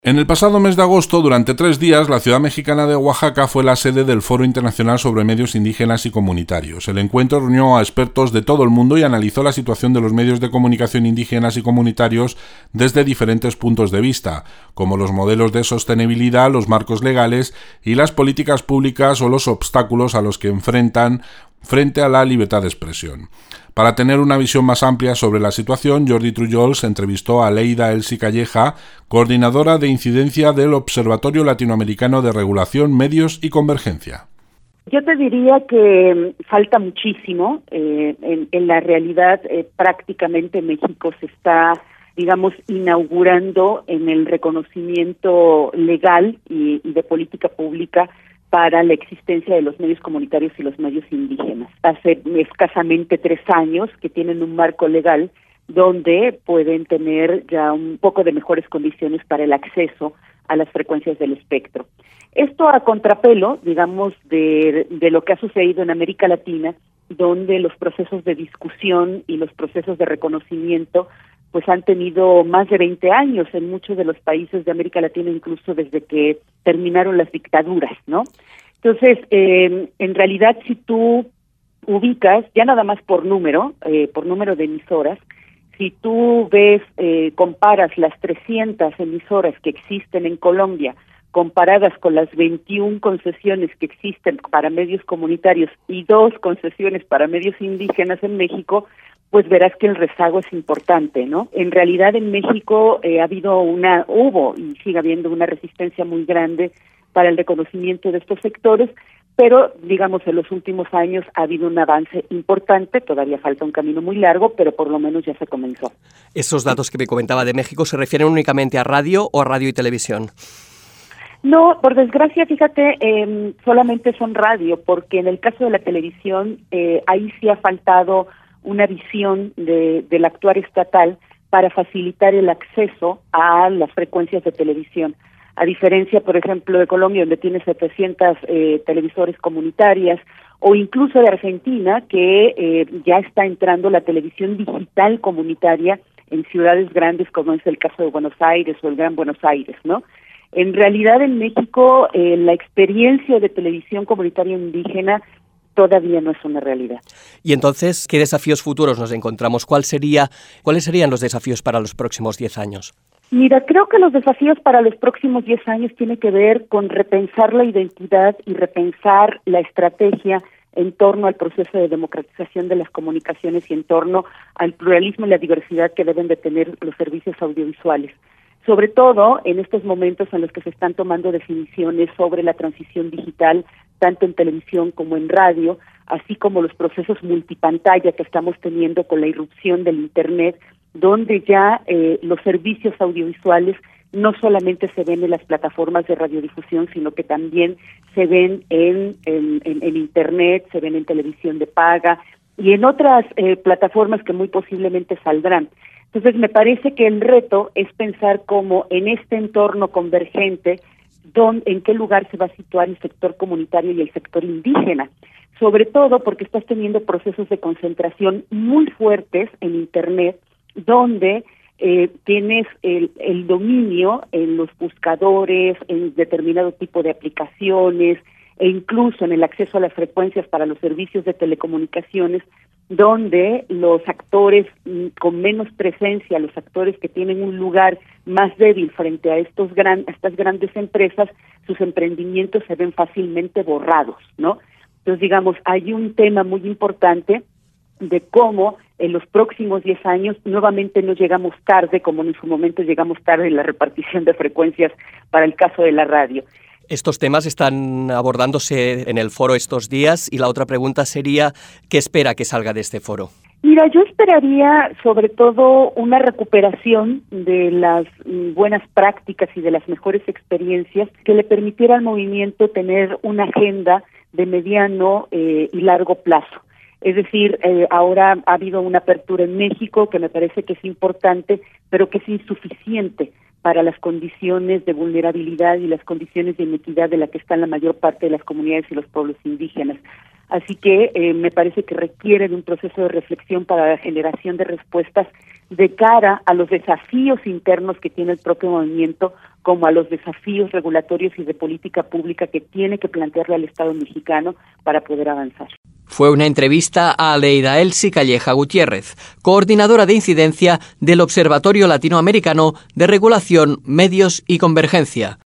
En el pasado mes de agosto, durante 3 días, la ciudad mexicana de Oaxaca fue la sede del Foro Internacional sobre Medios Indígenas y Comunitarios. El encuentro reunió a expertos de todo el mundo y analizó la situación de los medios de comunicación indígenas y comunitarios desde diferentes puntos de vista, como los modelos de sostenibilidad, los marcos legales y las políticas públicas o los obstáculos a los que enfrentan frente a la libertad de expresión. Para tener una visión más amplia sobre la situación, Jordi Trujols entrevistó a Leida Elsi Calleja, coordinadora de incidencia del Observatorio Latinoamericano de Regulación, Medios y Convergencia. Yo te diría que falta muchísimo. En la realidad, prácticamente México se está, inaugurando en el reconocimiento legal y de política pública para la existencia de los medios comunitarios y los medios indígenas. Hace escasamente 3 años que tienen un marco legal donde pueden tener ya un poco de mejores condiciones para el acceso a las frecuencias del espectro. Esto a contrapelo, de lo que ha sucedido en América Latina, donde los procesos de discusión y los procesos de reconocimiento pues han tenido más de 20 años en muchos de los países de América Latina, incluso desde que terminaron las dictaduras, ¿no? Entonces, en realidad, si tú ubicas, ya nada más por número de emisoras, si tú ves, comparas las 300 emisoras que existen en Colombia, comparadas con las 21 concesiones que existen para medios comunitarios y 2 concesiones para medios indígenas en México, pues verás que el rezago es importante, ¿no? En realidad en México hubo y sigue habiendo una resistencia muy grande para el reconocimiento de estos sectores, pero en los últimos años ha habido un avance importante, todavía falta un camino muy largo, pero por lo menos ya se comenzó. ¿Esos datos que me comentaba de México se refieren únicamente a radio o a radio y televisión? No, por desgracia, fíjate, solamente son radio, porque en el caso de la televisión, ahí sí ha faltado una visión del actuar estatal para facilitar el acceso a las frecuencias de televisión. A diferencia, por ejemplo, de Colombia, donde tiene 700 televisores comunitarias, o incluso de Argentina, que ya está entrando la televisión digital comunitaria en ciudades grandes, como es el caso de Buenos Aires o el Gran Buenos Aires, ¿no? En realidad, en México, la experiencia de televisión comunitaria indígena todavía no es una realidad. Y entonces, ¿qué desafíos futuros nos encontramos? ¿Cuáles serían los desafíos para los próximos 10 años? Mira, creo que los desafíos para los próximos 10 años tienen que ver con repensar la identidad y repensar la estrategia en torno al proceso de democratización de las comunicaciones y en torno al pluralismo y la diversidad que deben de tener los servicios audiovisuales. Sobre todo en estos momentos en los que se están tomando definiciones sobre la transición digital, tanto en televisión como en radio, así como los procesos multipantalla que estamos teniendo con la irrupción del Internet, donde ya los servicios audiovisuales no solamente se ven en las plataformas de radiodifusión, sino que también se ven en Internet, se ven en televisión de paga y en otras plataformas que muy posiblemente saldrán. Entonces, me parece que el reto es pensar cómo en este entorno convergente, en qué lugar se va a situar el sector comunitario y el sector indígena, sobre todo porque estás teniendo procesos de concentración muy fuertes en Internet, donde tienes el dominio en los buscadores, en determinado tipo de aplicaciones, e incluso en el acceso a las frecuencias para los servicios de telecomunicaciones, donde los actores con menos presencia, los actores que tienen un lugar más débil frente a estas grandes empresas, sus emprendimientos se ven fácilmente borrados, ¿no? Entonces, hay un tema muy importante de cómo en los próximos 10 años nuevamente no llegamos tarde, como en su momento llegamos tarde en la repartición de frecuencias para el caso de la radio. Estos temas están abordándose en el foro estos días y la otra pregunta sería, ¿qué espera que salga de este foro? Mira, yo esperaría sobre todo una recuperación de las buenas prácticas y de las mejores experiencias que le permitiera al movimiento tener una agenda de mediano y largo plazo. Es decir, ahora ha habido una apertura en México que me parece que es importante, pero que es insuficiente para las condiciones de vulnerabilidad y las condiciones de inequidad de la que están la mayor parte de las comunidades y los pueblos indígenas. Así que me parece que requiere de un proceso de reflexión para la generación de respuestas de cara a los desafíos internos que tiene el propio movimiento, como a los desafíos regulatorios y de política pública que tiene que plantearle al Estado mexicano para poder avanzar. Fue una entrevista a Aleida Elsi Calleja Gutiérrez, coordinadora de incidencia del Observatorio Latinoamericano de Regulación, Medios y Convergencia.